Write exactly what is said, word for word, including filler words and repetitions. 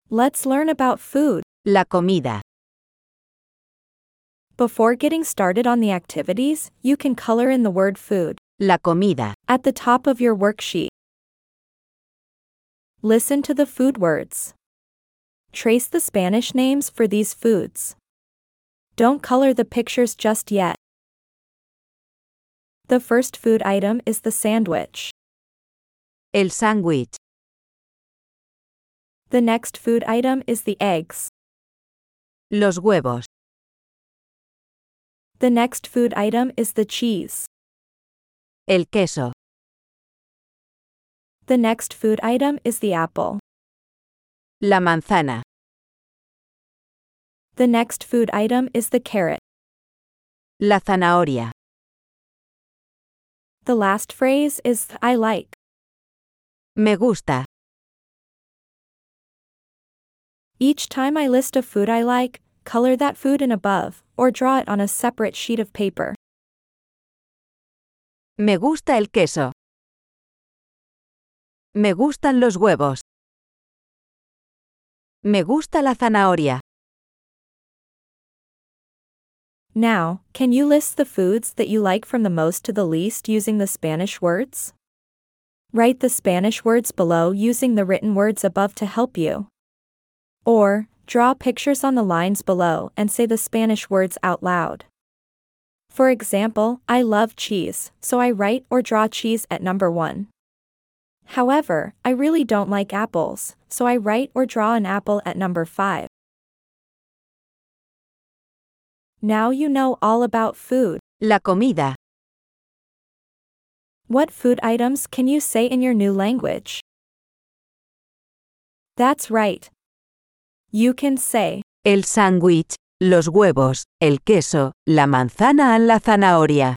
Let's learn about food. La comida. Before getting started on the activities, you can color in the word food La comida. at the top of your worksheet. Listen to the food words. Trace the Spanish names for these foods. Don't color the pictures just yet. The first food item is the sandwich. El sándwich. The next food item is the eggs. Los huevos. The next food item is the cheese. El queso. The next food item is the apple. La manzana. The next food item is the carrot. La zanahoria. The last phrase is I like. Me gusta. Each time I list a food I like, color that food in above, or draw it on a separate sheet of paper. Me gusta el queso. Me gustan los huevos. Me gusta la zanahoria. Now, can you list the foods that you like from the most to the least using the Spanish words? Write the Spanish words below using the written words above to help you. Or, draw pictures on the lines below and say the Spanish words out loud. For example, I love cheese, so I write or draw cheese at number one. However, I really don't like apples, so I write or draw an apple at number five. Now you know all about food. La comida. What food items can you say in your new language? That's right. You can say El sándwich, los huevos, el queso, la manzana y la zanahoria.